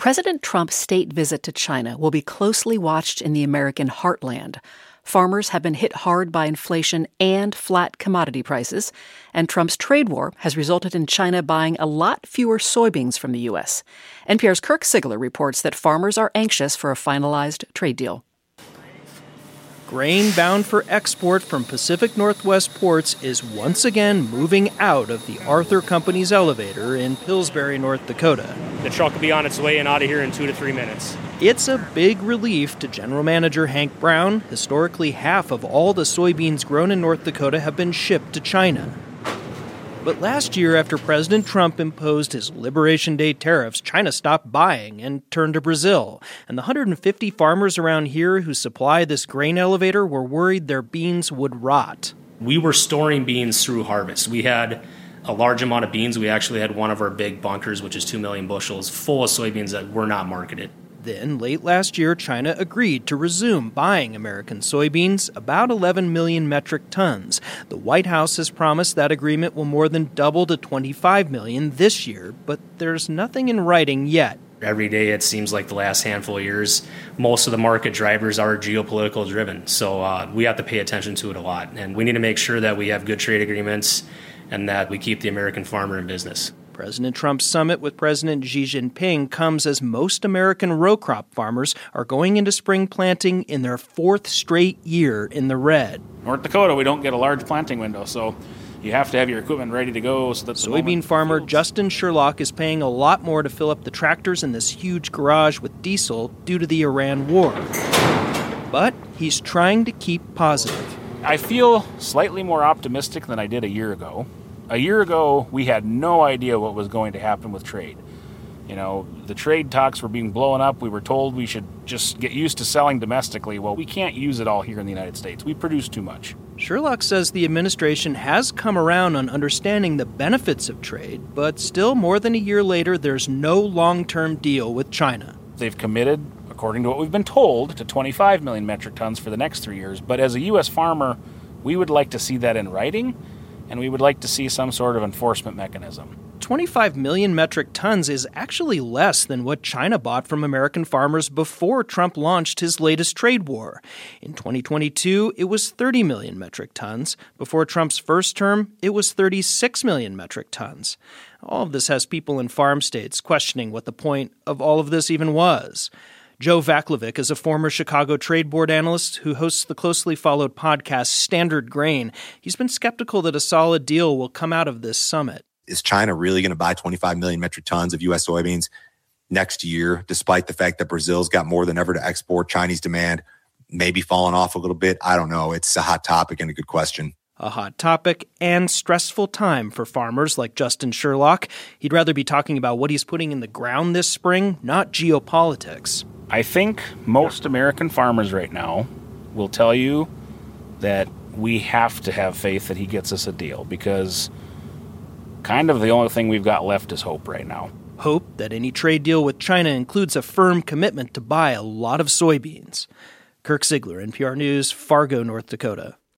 President Trump's state visit to China will be closely watched in the American heartland. Farmers have been hit hard by inflation and flat commodity prices, and Trump's trade war has resulted in China buying a lot fewer soybeans from the U.S. NPR's Kirk Siegler reports that farmers are anxious for a finalized trade deal. Grain bound for export from Pacific Northwest ports is once again moving out of the Arthur Company's elevator in Pillsbury, North Dakota. The truck will be on its way and out of here in 2 to 3 minutes. It's a big relief to General Manager Hank Brown. Historically, half of all the soybeans grown in North Dakota have been shipped to China. But last year, after President Trump imposed his Liberation Day tariffs, China stopped buying and turned to Brazil. And the 150 farmers around here who supply this grain elevator were worried their beans would rot. We were storing beans through harvest. We had a large amount of beans. We actually had one of our big bunkers, which is 2 million bushels, full of soybeans that were not marketed. Then, late last year, China agreed to resume buying American soybeans, about 11 million metric tons. The White House has promised that agreement will more than double to 25 million this year, but there's nothing in writing yet. Every day, it seems like the last handful of years, most of the market drivers are geopolitical driven. So we have to pay attention to it a lot. And we need to make sure that we have good trade agreements and that we keep the American farmer in business. President Trump's summit with President Xi Jinping comes as most American row crop farmers are going into spring planting in their fourth straight year in the red. North Dakota, we don't get a large planting window, so you have to have your equipment ready to go. So that soybean farmer Justin Sherlock is paying a lot more to fill up the tractors in this huge garage with diesel due to the Iran war. But he's trying to keep positive. I feel slightly more optimistic than I did a year ago. A year ago, we had no idea what was going to happen with trade. You know, the trade talks were being blown up. We were told we should just get used to selling domestically. Well, we can't use it all here in the United States. We produce too much. Sherlock says the administration has come around on understanding the benefits of trade, but still more than a year later, there's no long-term deal with China. They've committed, according to what we've been told, to 25 million metric tons for the next 3 years. But as a U.S. farmer, we would like to see that in writing, and we would like to see some sort of enforcement mechanism. 25 million metric tons is actually less than what China bought from American farmers before Trump launched his latest trade war. In 2022, it was 30 million metric tons. Before Trump's first term, it was 36 million metric tons. All of this has people in farm states questioning what the point of all of this even was. Joe Vaclavic is a former Chicago Trade Board analyst who hosts the closely followed podcast Standard Grain. He's been skeptical that a solid deal will come out of this summit. Is China really going to buy 25 million metric tons of U.S. soybeans next year, despite the fact that Brazil's got more than ever to export? Chinese demand maybe falling off a little bit. I don't know. It's a hot topic and a good question. A hot topic and stressful time for farmers like Justin Sherlock. He'd rather be talking about what he's putting in the ground this spring, not geopolitics. I think most American farmers right now will tell you that we have to have faith that he gets us a deal, because kind of the only thing we've got left is hope right now. Hope that any trade deal with China includes a firm commitment to buy a lot of soybeans. Kirk Siegler, NPR News, Fargo, North Dakota.